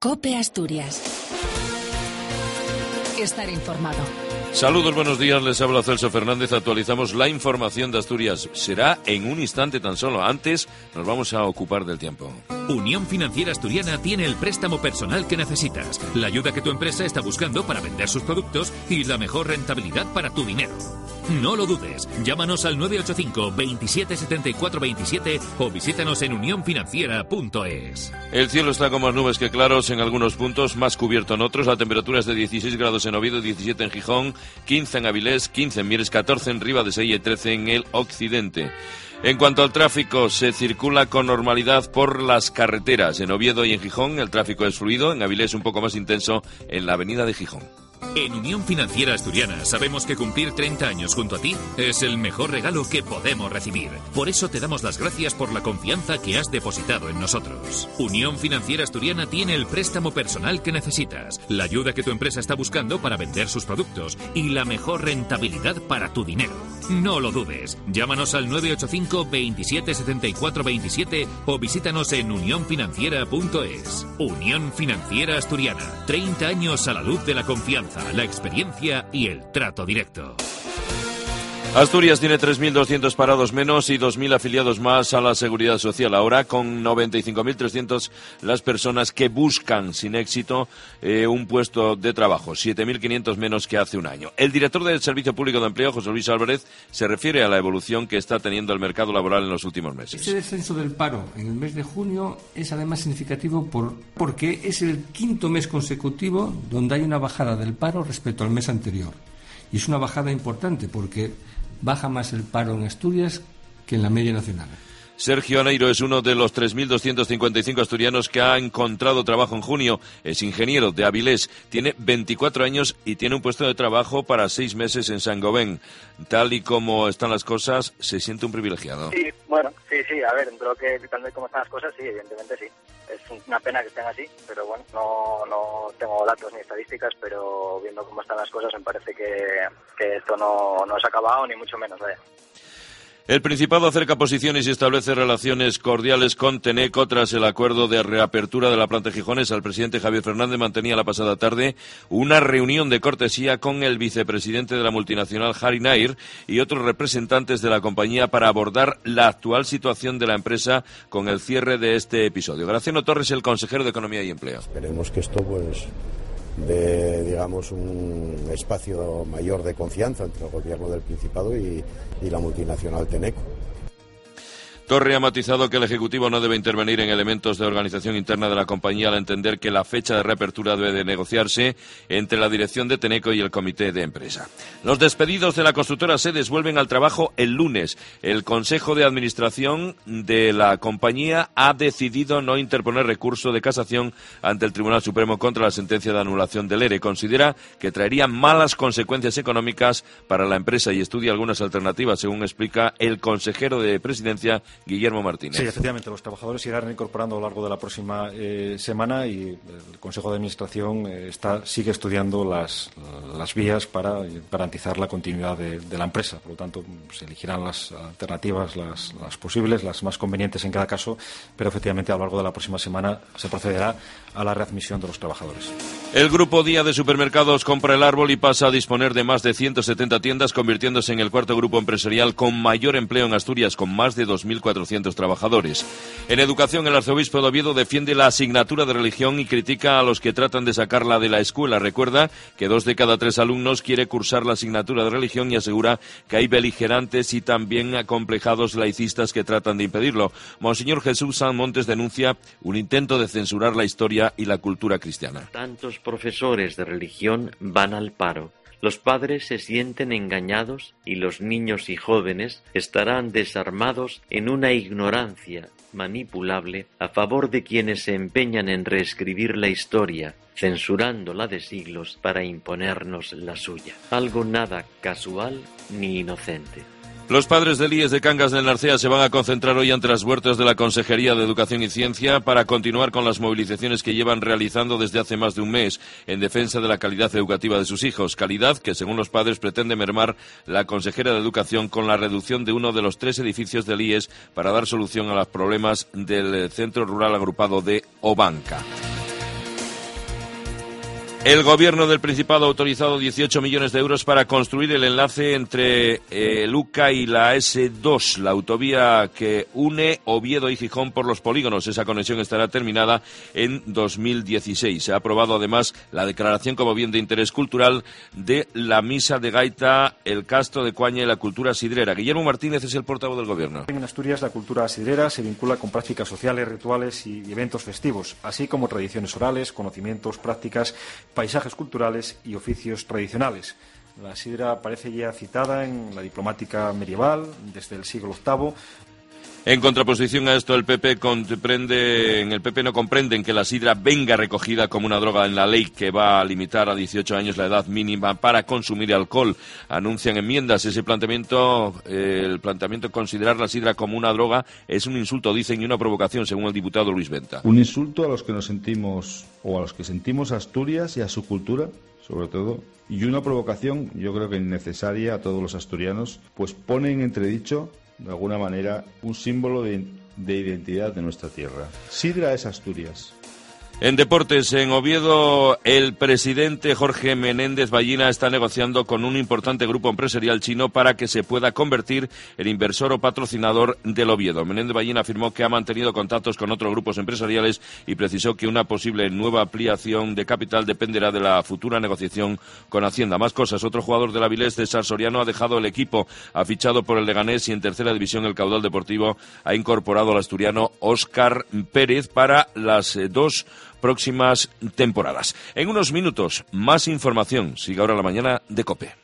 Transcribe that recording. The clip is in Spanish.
COPE Asturias. Estar informado. Saludos, buenos días, les habla Celso Fernández. Actualizamos la información de Asturias. Será en un instante tan solo. Antes nos vamos a ocupar del tiempo. Unión Financiera Asturiana tiene el préstamo personal que necesitas, la ayuda que tu empresa está buscando para vender sus productos y la mejor rentabilidad para tu dinero. No lo dudes, llámanos al 985 27 74 27 o visítanos en unionfinanciera.es. El cielo está con más nubes que claros en algunos puntos, más cubierto en otros. La temperatura es de 16 grados en Oviedo, 17 en Gijón, 15 en Avilés, 15 en Mieres, 14 en Ribadesella y 13 en el occidente. En cuanto al tráfico, se circula con normalidad por las carreteras. En Oviedo y en Gijón el tráfico es fluido, en Avilés un poco más intenso en la avenida de Gijón. En Unión Financiera Asturiana sabemos que cumplir 30 años junto a ti es el mejor regalo que podemos recibir. Por eso te damos las gracias por la confianza que has depositado en nosotros. Unión Financiera Asturiana tiene el préstamo personal que necesitas, la ayuda que tu empresa está buscando para vender sus productos y la mejor rentabilidad para tu dinero. No lo dudes, llámanos al 985 27 74 27 o visítanos en unionfinanciera.es. Unión Financiera Asturiana, 30 años a la luz de la confianza, la experiencia y el trato directo. Asturias tiene 3.200 parados menos y 2.000 afiliados más a la Seguridad Social. Ahora con 95.300 las personas que buscan sin éxito un puesto de trabajo, 7.500 menos que hace un año. El director del Servicio Público de Empleo, José Luis Álvarez, se refiere a la evolución que está teniendo el mercado laboral en los últimos meses. Este descenso del paro en el mes de junio es además significativo porque es el quinto mes consecutivo donde hay una bajada del paro respecto al mes anterior. Y es una bajada importante porque baja más el paro en Asturias que en la media nacional. Sergio Aneiro es uno de los 3.255 asturianos que ha encontrado trabajo en junio. Es ingeniero de Avilés, tiene 24 años y tiene un puesto de trabajo para 6 meses en Saint-Gobain. Tal y como están las cosas, se siente un privilegiado. Sí, bueno, sí, a ver, dentro de que tal vez como están las cosas, sí, evidentemente sí. Es una pena que estén así, pero bueno, no tengo datos ni estadísticas, pero viendo cómo están las cosas me parece que esto no se ha acabado, ni mucho menos, vaya. El Principado acerca posiciones y establece relaciones cordiales con Tenneco tras el acuerdo de reapertura de la planta gijonesa. El presidente Javier Fernández mantenía la pasada tarde una reunión de cortesía con el vicepresidente de la multinacional Harry Nair y otros representantes de la compañía para abordar la actual situación de la empresa con el cierre de este episodio. Graciano Torres, el consejero de Economía y Empleo. Esperemos que esto de, digamos, un espacio mayor de confianza entre el gobierno del Principado y la multinacional Tenneco. Torre ha matizado que el Ejecutivo no debe intervenir en elementos de organización interna de la compañía al entender que la fecha de reapertura debe de negociarse entre la dirección de Tenneco y el comité de empresa. Los despedidos de la constructora Sedes vuelven al trabajo el lunes. El Consejo de Administración de la compañía ha decidido no interponer recurso de casación ante el Tribunal Supremo contra la sentencia de anulación del ERE. Considera que traería malas consecuencias económicas para la empresa y estudia algunas alternativas, según explica el consejero de Presidencia, Guillermo Martínez. Sí, efectivamente, los trabajadores se irán incorporando a lo largo de la próxima semana y el Consejo de Administración sigue estudiando las vías para garantizar la continuidad de la empresa. Por lo tanto, se elegirán las alternativas, las posibles, las más convenientes en cada caso, pero efectivamente a lo largo de la próxima semana se procederá a la readmisión de los trabajadores. El Grupo Día de Supermercados compra el árbol y pasa a disponer de más de 170 tiendas, convirtiéndose en el cuarto grupo empresarial con mayor empleo en Asturias, con más de 2.400 trabajadores. En educación, el arzobispo de Oviedo defiende la asignatura de religión y critica a los que tratan de sacarla de la escuela. Recuerda que 2 de cada 3 alumnos quiere cursar la asignatura de religión y asegura que hay beligerantes y también acomplejados laicistas que tratan de impedirlo. Monseñor Jesús San Montes denuncia un intento de censurar la historia y la cultura cristiana. Tantos profesores de religión van al paro. Los padres se sienten engañados y los niños y jóvenes estarán desarmados en una ignorancia manipulable a favor de quienes se empeñan en reescribir la historia, censurándola de siglos para imponernos la suya. Algo nada casual ni inocente. Los padres del IES de Cangas del Narcea se van a concentrar hoy ante las huertas de la Consejería de Educación y Ciencia para continuar con las movilizaciones que llevan realizando desde hace más de un mes en defensa de la calidad educativa de sus hijos. Calidad que, según los padres, pretende mermar la consejera de Educación con la reducción de uno de los 3 edificios del IES para dar solución a los problemas del centro rural agrupado de Obanca. El Gobierno del Principado ha autorizado 18 millones de euros para construir el enlace entre Luca y la S2, la autovía que une Oviedo y Gijón por los polígonos. Esa conexión estará terminada en 2016. Se ha aprobado además la declaración como bien de interés cultural de la Misa de Gaita, el Castro de Cuaña y la cultura sidrera. Guillermo Martínez es el portavoz del Gobierno. En Asturias la cultura sidrera se vincula con prácticas sociales, rituales y eventos festivos, así como tradiciones orales, conocimientos, prácticas, paisajes culturales y oficios tradicionales. La sidra aparece ya citada en la diplomática medieval desde el siglo VIII. En contraposición a esto, el PP no comprenden que la sidra venga recogida como una droga en la ley que va a limitar a 18 años la edad mínima para consumir alcohol. Anuncian enmiendas. El planteamiento de considerar la sidra como una droga es un insulto, dicen, y una provocación, según el diputado Luis Venta. Un insulto a los que nos sentimos, o a los que sentimos a Asturias y a su cultura, sobre todo, y una provocación, yo creo que innecesaria a todos los asturianos, pues pone en entredicho de alguna manera un símbolo de identidad de nuestra tierra. Sidra es Asturias. En deportes, en Oviedo, el presidente Jorge Menéndez Ballina está negociando con un importante grupo empresarial chino para que se pueda convertir en inversor o patrocinador del Oviedo. Menéndez Ballina afirmó que ha mantenido contactos con otros grupos empresariales y precisó que una posible nueva ampliación de capital dependerá de la futura negociación con Hacienda. Más cosas, otro jugador del Avilés, César Soriano, ha dejado el equipo, ha fichado por el Leganés y en tercera división el Caudal Deportivo ha incorporado al asturiano Óscar Pérez para las dos próximas temporadas. En unos minutos, más información. Sigue ahora la mañana de COPE.